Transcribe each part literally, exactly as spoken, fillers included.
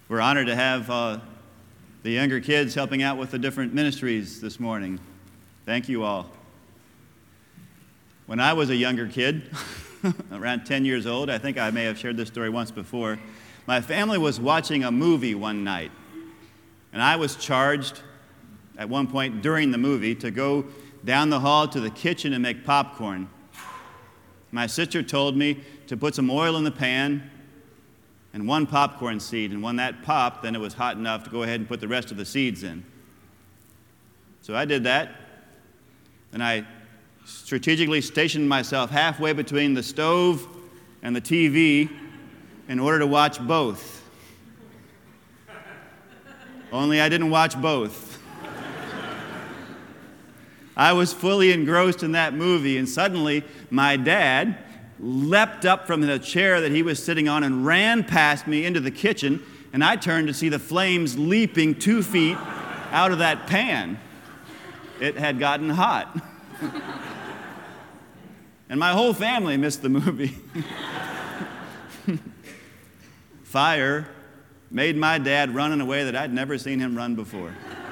We're honored to have uh, the younger kids helping out with the different ministries this morning. Thank you all. When I was a younger kid, around ten years old, I think I may have shared this story once before, my family was watching a movie one night, and I was charged at one point during the movie to go down the hall to the kitchen and make popcorn. My sister told me to put some oil in the pan and one popcorn seed, and when that popped, then it was hot enough to go ahead and put the rest of the seeds in. So I did that, and I strategically stationed myself halfway between the stove and the T V in order to watch both. Only I didn't watch both. I was fully engrossed in that movie, and suddenly my dad leapt up from the chair that he was sitting on and ran past me into the kitchen, and I turned to see the flames leaping two feet out of that pan. It had gotten hot. And my whole family missed the movie. Fire made my dad run in a way that I'd never seen him run before.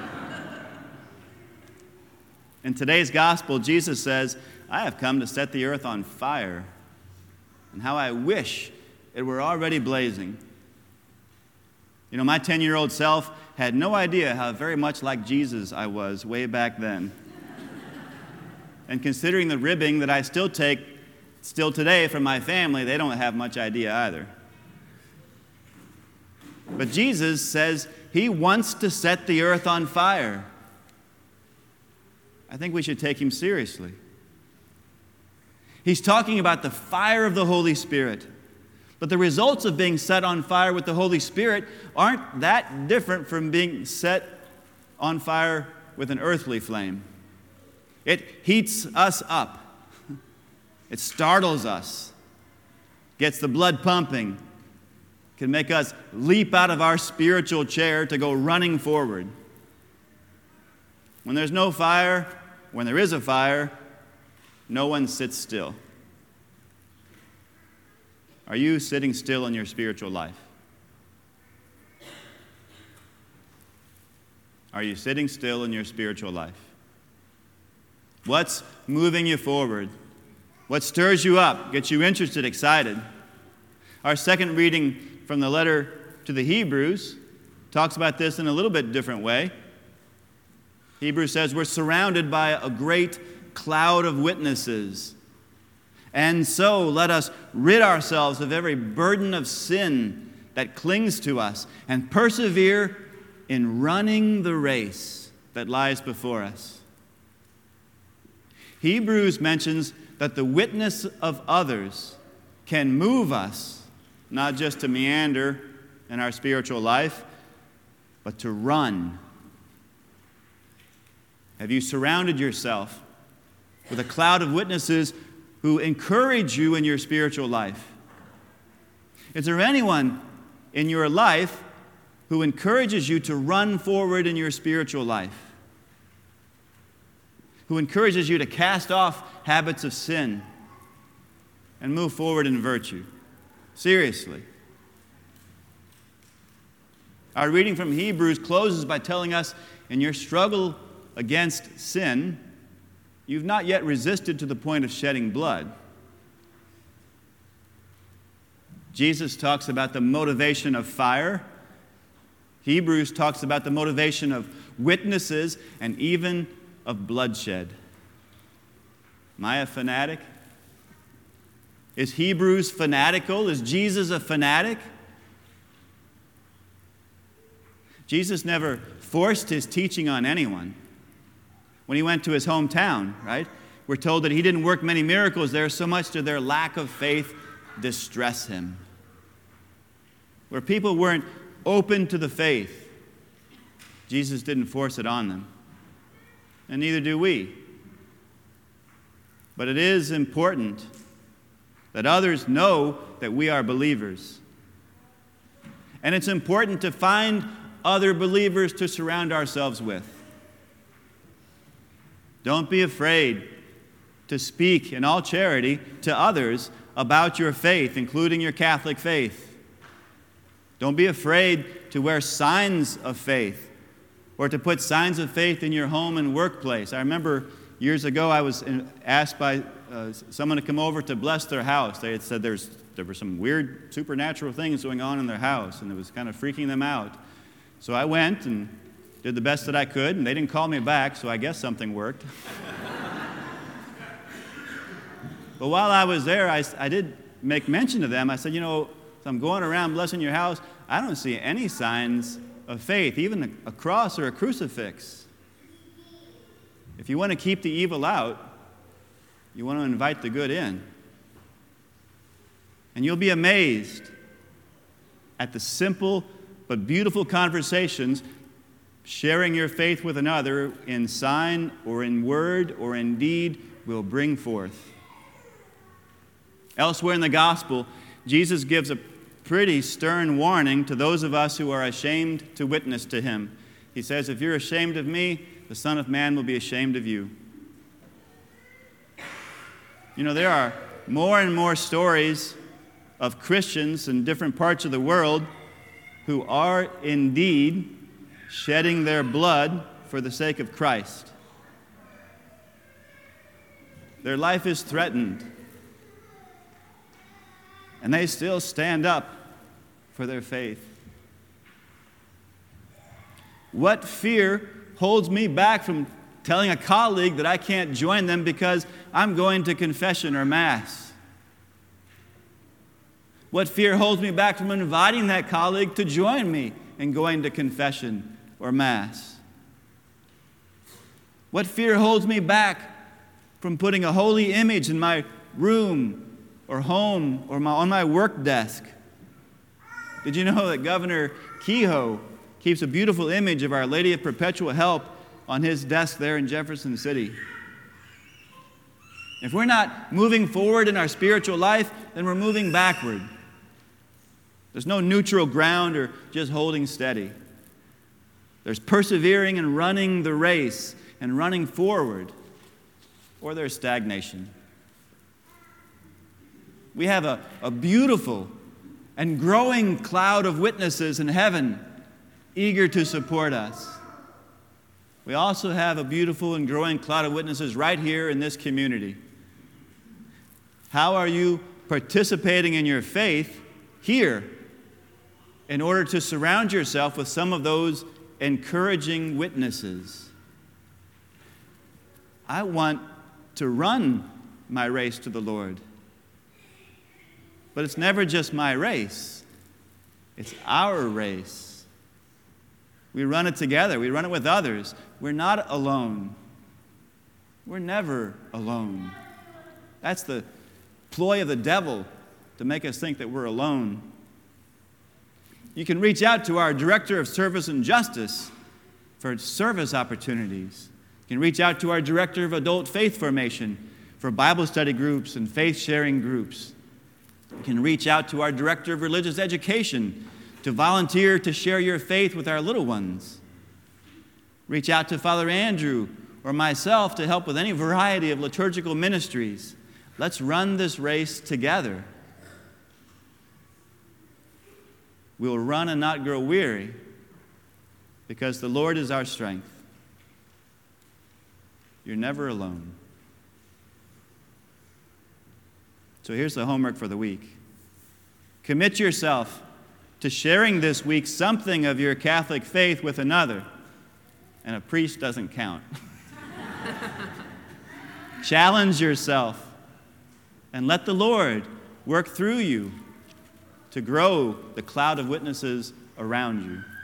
In today's gospel, Jesus says, "I have come to set the earth on fire, and how I wish it were already blazing." You know, my ten-year-old self had no idea how very much like Jesus I was way back then. And considering the ribbing that I still take still today from my family, they don't have much idea either. But Jesus says he wants to set the earth on fire. I think we should take him seriously. He's talking about the fire of the Holy Spirit. But the results of being set on fire with the Holy Spirit aren't that different from being set on fire with an earthly flame. It heats us up. It startles us, gets the blood pumping, can make us leap out of our spiritual chair to go running forward. When there's no fire, when there is a fire, no one sits still. Are you sitting still in your spiritual life? Are you sitting still in your spiritual life? What's moving you forward? What stirs you up, gets you interested, excited? Our second reading from the letter to the Hebrews talks about this in a little bit different way. Hebrews says we're surrounded by a great cloud of witnesses. And so let us rid ourselves of every burden of sin that clings to us and persevere in running the race that lies before us. Hebrews mentions that the witness of others can move us not just to meander in our spiritual life, but to run. Have you surrounded yourself with a cloud of witnesses who encourage you in your spiritual life? Is there anyone in your life who encourages you to run forward in your spiritual life? Who encourages you to cast off habits of sin and move forward in virtue? Seriously. Our reading from Hebrews closes by telling us, in your struggle against sin, you've not yet resisted to the point of shedding blood. Jesus talks about the motivation of fire. Hebrews talks about the motivation of witnesses and even of bloodshed. Am I a fanatic? Is Hebrews fanatical? Is Jesus a fanatic? Jesus never forced his teaching on anyone. When he went to his hometown, right? We're told that he didn't work many miracles there, so much did their lack of faith distress him. Where people weren't open to the faith, Jesus didn't force it on them. And neither do we. But it is important that others know that we are believers. And it's important to find other believers to surround ourselves with. Don't be afraid to speak in all charity to others about your faith, including your Catholic faith. Don't be afraid to wear signs of faith or to put signs of faith in your home and workplace. I remember years ago I was asked by uh, someone to come over to bless their house. They had said there's, there were some weird supernatural things going on in their house, and it was kind of freaking them out. So I went and did the best that I could, and they didn't call me back, so I guess something worked. But while I was there, I, I did make mention to them. I said, you know, I'm going around blessing your house. I don't see any signs of faith, even a, a cross or a crucifix. If you want to keep the evil out, you want to invite the good in. And you'll be amazed at the simple but beautiful conversations sharing your faith with another in sign or in word or in deed will bring forth. Elsewhere in the gospel, Jesus gives a pretty stern warning to those of us who are ashamed to witness to him. He says, if you're ashamed of me, the Son of Man will be ashamed of you. You know, there are more and more stories of Christians in different parts of the world who are indeed shedding their blood for the sake of Christ. Their life is threatened, and they still stand up for their faith. What fear holds me back from telling a colleague that I can't join them because I'm going to confession or Mass? What fear holds me back from inviting that colleague to join me in going to confession or Mass? What fear holds me back from putting a holy image in my room or home or my, on my work desk? Did you know that Governor Kehoe keeps a beautiful image of Our Lady of Perpetual Help on his desk there in Jefferson City? If we're not moving forward in our spiritual life, then we're moving backward. There's no neutral ground or just holding steady. There's persevering and running the race and running forward, or there's stagnation. We have a, a beautiful and growing cloud of witnesses in heaven eager to support us. We also have a beautiful and growing cloud of witnesses right here in this community. How are you participating in your faith here in order to surround yourself with some of those encouraging witnesses? I want to run my race to the Lord. But it's never just my race. It's our race. We run it together. We run it with others. We're not alone. We're never alone. That's the ploy of the devil, to make us think that we're alone. You can reach out to our Director of Service and Justice for service opportunities. You can reach out to our Director of Adult Faith Formation for Bible study groups and faith-sharing groups. You can reach out to our Director of Religious Education to volunteer to share your faith with our little ones. Reach out to Father Andrew or myself to help with any variety of liturgical ministries. Let's run this race together. We'll run and not grow weary because the Lord is our strength. You're never alone. So here's the homework for the week. Commit yourself to sharing this week something of your Catholic faith with another. And a priest doesn't count. Challenge yourself and let the Lord work through you to grow the cloud of witnesses around you.